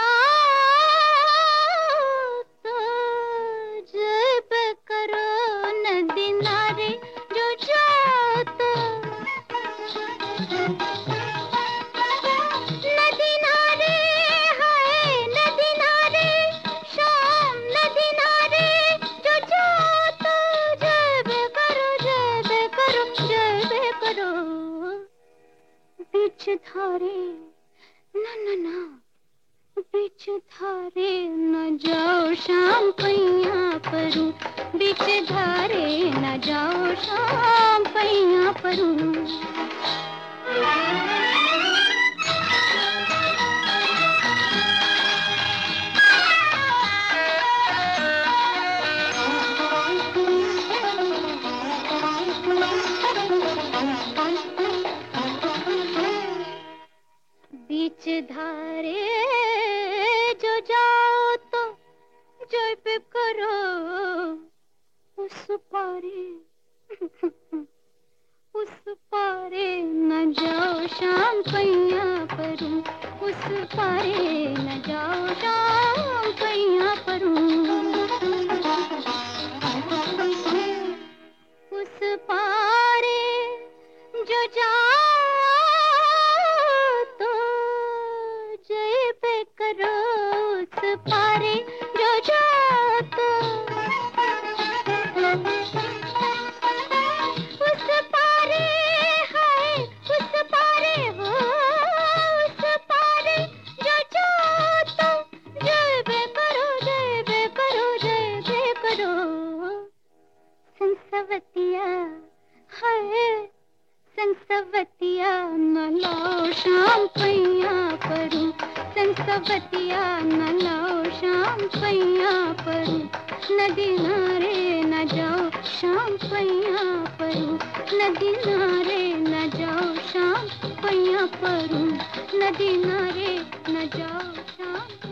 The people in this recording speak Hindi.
तो जब करो नदी नारे जो जाओ तो नदी नारे हाय नदी नारे शाम नदी नारे जो जाओ तो जब करो बीच धारे ना बीच धारे न जाओ शाम पैया परूं बीच धारे न जाओ शाम पैया परूं बीच धारे जो जाओ तो जब करो उस पारे न जाओ शाम पैया परूं उस पारे न जाओ शाम पैया परूं उस पारे जो जाओ तो जब करो उस पारे जो जाओ तो उस पारे हाय उस पारे हो उस पारे जो जाओ तो जब करो संसवतिया हाय संसवतिया न लाओ शाम पैया परूं संसवतिया न लाओ शाम पैया परूं नदी नारे न जाओ शाम पैया परूं नदी नारे न जाओ शाम पैया परूं नदी नारे न जाओ शाम